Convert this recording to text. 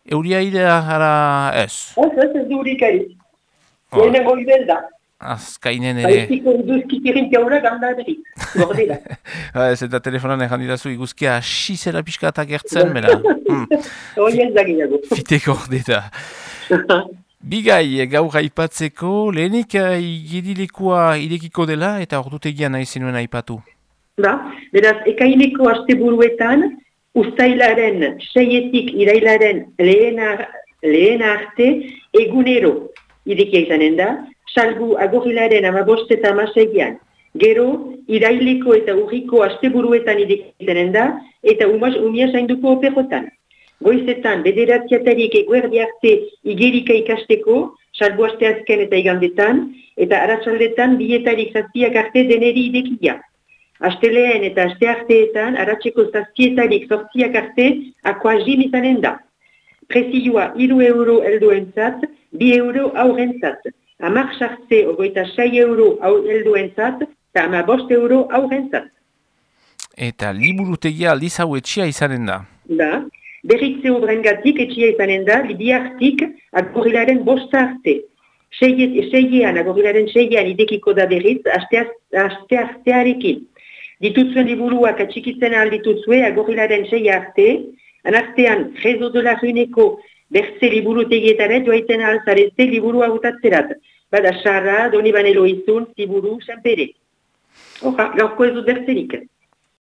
Euria idea ara ez? Ez durik ari. Lehenengo ibel da. Azkainen ere. Baiziko iduzkik irintia horrek handa berri. Gordela. Ez eta telefonan egin ditazu iguzkia asizera pixka eta gertzen, bera. Hoi ez dagiago. Fiteko ordeta. Bigai, gaur aipatzeko, lehenik igedilekua irekiko dela eta ordutegia nahi zenuen aipatu. Beraz, ekaineko asteburuetan, uztailaren 6etik irailaren lehen arte egunero irekia izanen da, salgu agorilaren 15 eta 16an. Gero, iraileko eta urriko asteburuetan irekia izanen da, eta umia zainduko operotan. Goizetan, bederatziatarik eguerdi arte igerika ikasteko, salbu asteazken eta igandetan, eta arratsaldetan bietarik zazpiak arte deneri irekia. Asteleen eta astearteetan, aratzeko zazpietarik zortziak arte, akuazim izanen da. Prezioa 3 euro helduentzat, 2 euro aurrentzat. 10 sartze 26 euro helduentzat, eta 15 euro aurrentzat. Eta liburutegia aldiz hau etxia izanen da. Berritze obrengatik etxia izanen da, bihartik agorilaren 5 arte. Seiean, agorilaren 6ean idekiko da berriz, asteartearekin. Ditutzuen liburuak atxikitzen alditutzue agorilaren 6 arte, anartean Rezo de la Runeko bertze liburutegietaren joaiten alzarezte liburua gutatzerat. Bada Xarra, Donibane Loizun, Ziburu, Sanpere. Gaurko ez dut bertzerik.